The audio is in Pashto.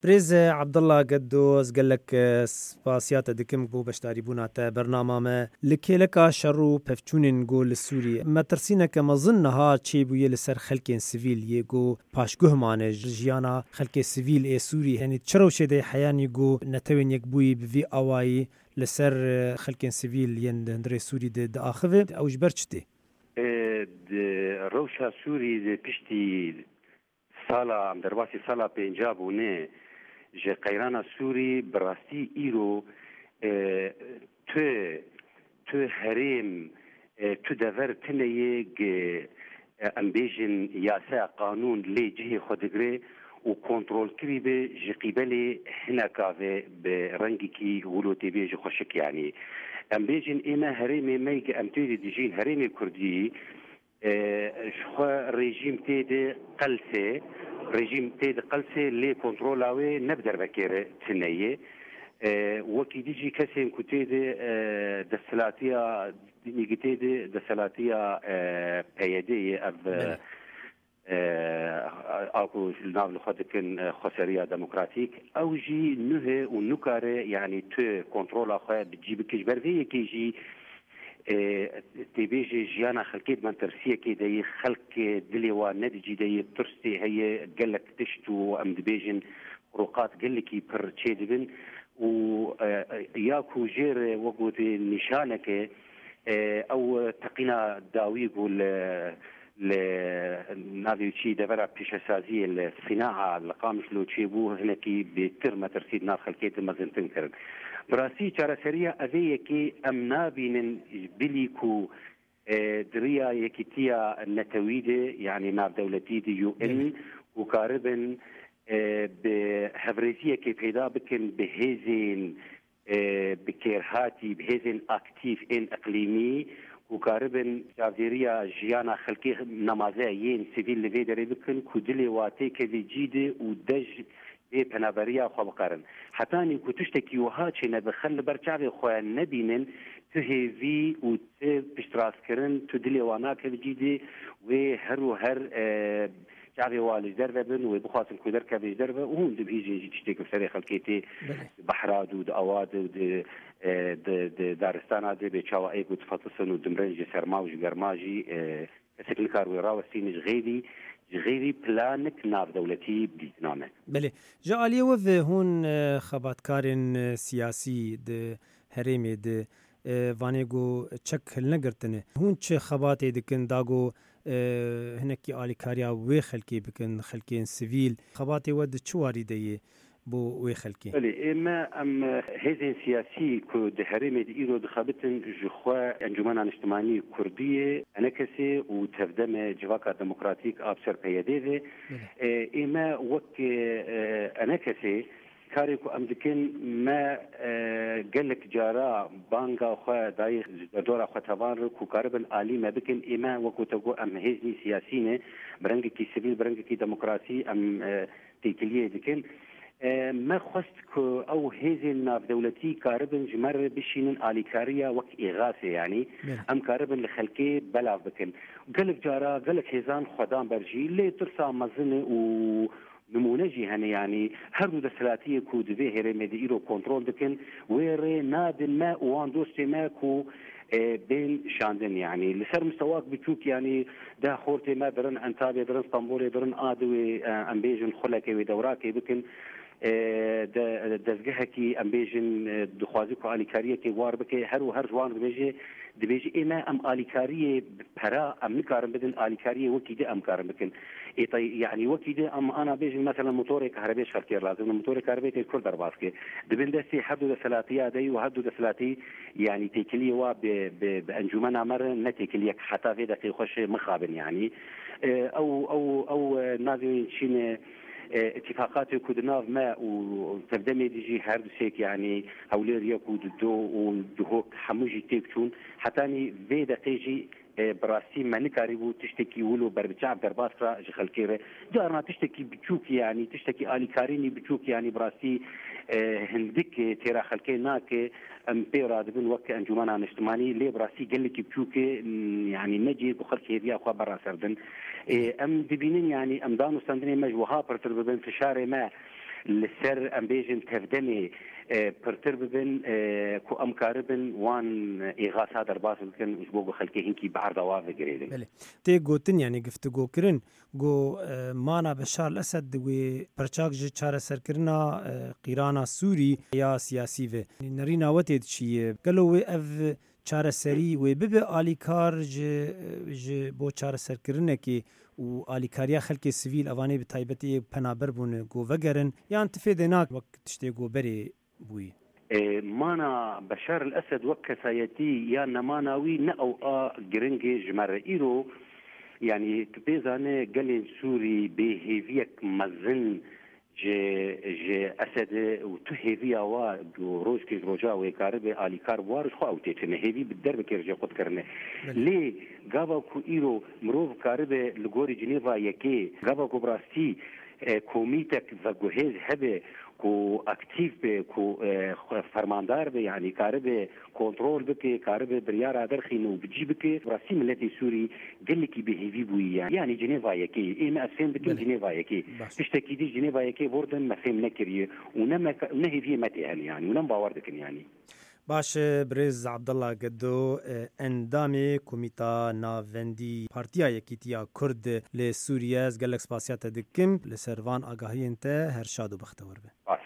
بريز عبد الله قدوس قال لك سباسيات دكم بو بشتاري بوناتا برنامج ما لكيلك شرو بفتشون نقول السوري ما ترسينا كما ظنها تشي بو يلسر خلق سيفيل يجو باشقه معنا جيانا خلق سيفيل اي سوري يعني تشرو شدي حيان يجو نتوين يكبوي بفي اواي لسر خلق سيفيل يندري سوري د اخذ او جبرتشتي روشا سوري بشتي سالا عم درباسي سالا بينجابونه جه قیران سوری براستی ایرو تو هرم تو دور تنیگ امبیجن یاسا قانون لی جهی خودگره و کنترل کری به جقیبل هنکاوه به رنگی کی ولوتی بیج خوشک یعنی امبیجن ایما هرم میگ امتوی دیجین هرم کردی شخو رژیم تید قلسه رژیم تید قلسه لی کنترل آوه نبدر بکره تنیه وکی دیجی کسی که تید دستلاتیا دیگه تید دستلاتیا پیاده اكو ناف خدكن خسريه ديمقراطيك او جي نه ونكاره يعني تو كنترول اخا بتجيب كجبر في كيجي تبيجي جيانا خلقيت من ترسيه كي خلق دليوا ندجي دي ترسي هي قالك تشتو ام دبيجن خروقات قالك بر تشيدبن و ياكو جير وقت نشانك او تقينا داويق لنافيوتشي دبرا بيشاسازي الصناعه القامش لو تشيبو هناكي بترمى ترسيد ناف خلقيت مازن تنكر براسي ترى أذية كي أمنا بين بليكو دريا يكتيا النتويدة يعني ناف دولتي دي يو إن وكاربن بهفريزية كي بيدا بكن بهزين بكيرهاتي بهزين أكتيف إن إقليمي وكاربن جافيريا جيانا خلقي نمازين سيفيل لفيدري بكن كودلي واتي كذي جيدة ودج به پنابریا خو بقرن حتی ان کو تشتکی وها چې نه بخل برچاوي خو نبینن ته هی او ته پشتراس کرن تو دلیوانا کې جدي و هر چاوي والي دربن و بخاطر کو در کې دربه او هم بيجي تشتکی سري خلقيتي بحراد و اواد و د دارستان د بچاو اي کو تفتصن و دمرنج سرماوج گرماجي کسل کار و راوستين غيري بلانك ناف دولتي بديتنامه بله جاليه وذ هون خباتكار سياسي د هرمي د وانيغو تشكل نگرتنه هون چه خبات دكن داغو هنكي اليكاريا و خلقي بكن خلقين سيفيل خبات ود چواري دي بو وي خلقي بله اما ام هزين سياسي كو د هرمي د ايرو دخبتن جخوا انجمن اجتماعي كرديه انكسي وتفدم جواكا ديمقراطيك ابسر بيديده اما وك انكسي كاريكو امدكن ما قالك جارا بانغا خو داي دورا خو تبار كو كاربن عالي ما بكن اما وكو تقو ام هزي سياسينه برنگكي سيفيل برنگكي ديمقراطي ام تيكليه دكن ما خست او هذه الناف دولتي كاربن جمر بشين اليكاريا وك اغاثه يعني ام كاربن لخلكي بلا بكن قالك جارا قالك هزان خدام برجي لي ترسا مزن و نمونجي هني يعني هردو دسلاتيه كو دبي هرمي دي ايرو كنترول دكن ويري ناد ما وان دوستي ماكو بين شاندن يعني لسر مستواك بتشوك يعني ده خورتي ما درن انتابي درن اسطنبول درن ادوي امبيجن خلكي ودوراكي بكن دزگهکی امبیجن دخوازی کو آلیکاریه که وار بکه هر جوان دبیجی اینا ام آلیکاریه برا ام نکارم بدن آلیکاریه وکی ده ام کارم بکن يعني وکی ده ام انا بیجن مثلا موتور كهربائي شركير لازم موتور كهربائي تكل درباسكي دبن دسي حدو دسلاتيه دي وحدو دسلاتي يعني تكليه وا بانجمن امر نتكليه حتى في دقيقه خوش مخابن يعني او نازل شين اتفاقات كودناف ما وتبدأ ديجي هارد سيك يعني هوليريا كوددو ودهوك حموجي تيكتون حتى في دقيقي براسي ما نكاريبو تشتكي ولو بربتشعب درباسرا جخل كيره دارنا تشتكي بتشوك يعني تشتكي آلي كاريني بتشوك يعني براسي هندك تيرا خلكي ناك ام بيرا دبن وك انجمانا اجتماعي لي براسي قال لك بتشوك يعني نجي بخلكي بيا خو برا سردن ام دبينين يعني ام دانو سندني مجوها برتر بين في شارع ما لسر ام بيجن تفدمي پرتر ببن کو ام کاربن وان اغاثه در باس بکن بو خلکی هنکی بعرض واف گریدن بله تی گوتن یعنی گفتگو کرن گو مانا بشار الاسد و پرچاک ج چاره سرکرنا قیرانا سوری یا سیاسی و نرینا وتید چی گلو اف چاره سری و ببه آلیکار ج بو چاره سرکرنه کی و آلیکاریا خلک سیویل اوانی به تایبتی پنابر بون گو وگرن یا انتفاده ناک وقت تشتی گو بری بوي مانا بشار الأسد وكسايتي يا نماناوي نأو جرنجي جمر إيرو يعني تبيزانه قلن سوري بهيفيك مزن جي أسد وتهيفيا وا روج كيز روجا ويكاربي آليكار وارش خو أوتيتنا هيفي بالدرب كيرجع قد كرنه ليه قابا كو إيرو مروف كاربي لغوري جنيفا يكي قابا كو براستي کومیتک و گوهز هبه کو اکتیف به کو فرماندار به یعنی کار به کنترل بکه کار به بریار درخینه و بجی بکه راسی ملت سوری گلی کی بهیوی بوی یعنی جنیوا یکی این اسیم بدون جنیوا یکی تشتکی دی جنیوا یکی بردن مفهوم نکریه و نه هیوی متهل یعنی و نه باور دکن یعنی باش برز عبدالله گدو اندامی کمیتا ناوندی پارتیا یکیتیا کرد لسوریه از گلک سپاسیات دکم لسروان آگاهی انت هر شاد و بختور به